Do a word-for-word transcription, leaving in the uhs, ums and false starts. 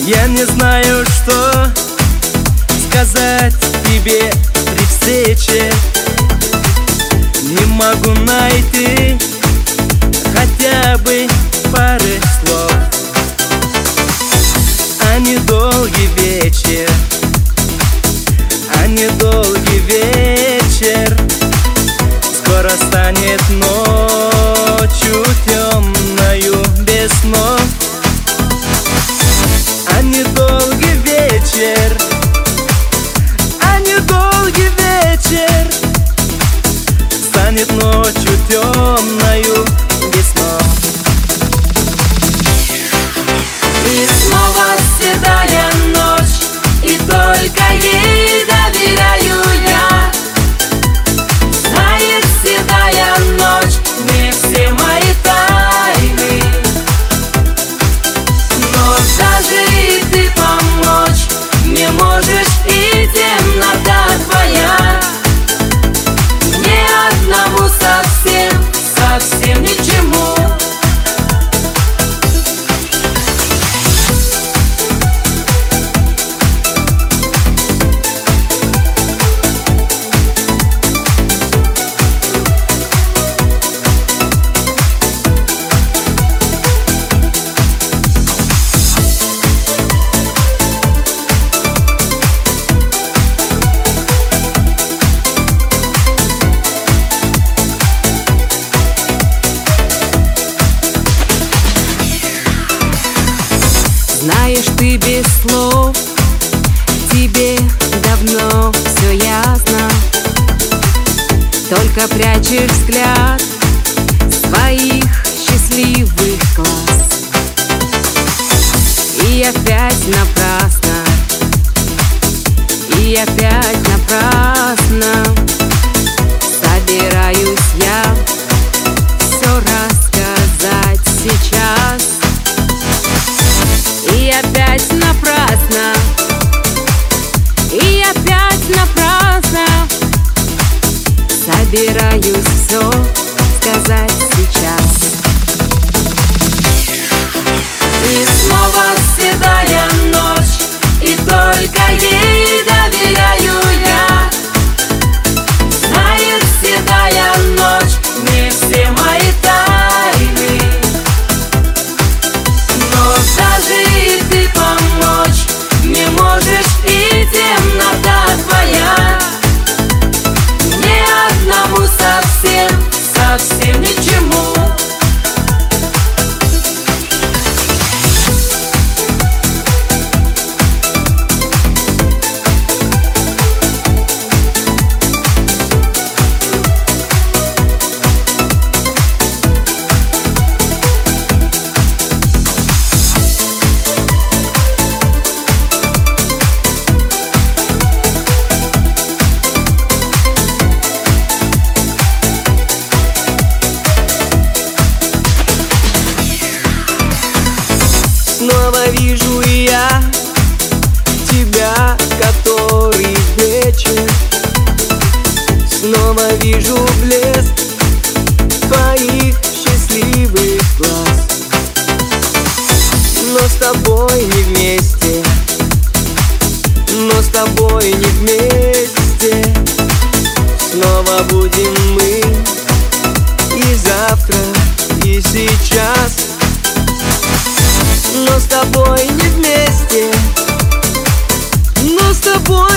Я не знаю, что сказать тебе при встрече. Не могу найти хотя бы пары слов. А недолгий вечер, а недолгий вечер скоро станет ночью темною без снов. А недолгий вечер, а недолгий вечер станет ночью темною без снов. И снова седая ночь, и только ей доверяю я. Знает седая ночь не все мои тайны, но даже и ты помочь не можешь, и темнота твоя мне одному совсем, совсем ни к чему. Знаешь, ты без слов, тебе давно все ясно. Только прячешь взгляд своих счастливых глаз. И опять напрасно, и опять напрасно собираюсь я все рассказать сейчас. И опять напрасно, и опять напрасно собираюсь все сказать сейчас. И снова седая ночь, и только ей доверяю я. Знает седая ночь не все мои тайны, но даже и ты помочь не можешь, и темнота твоя мне одному совсем, совсем ни к чему. Снова вижу я тебя, который вечер. Снова вижу блеск твоих счастливых глаз. Но с тобой не вместе, но с тобой не вместе. Снова будем мы и завтра, и сейчас. Но с тобой не вместе, но с тобой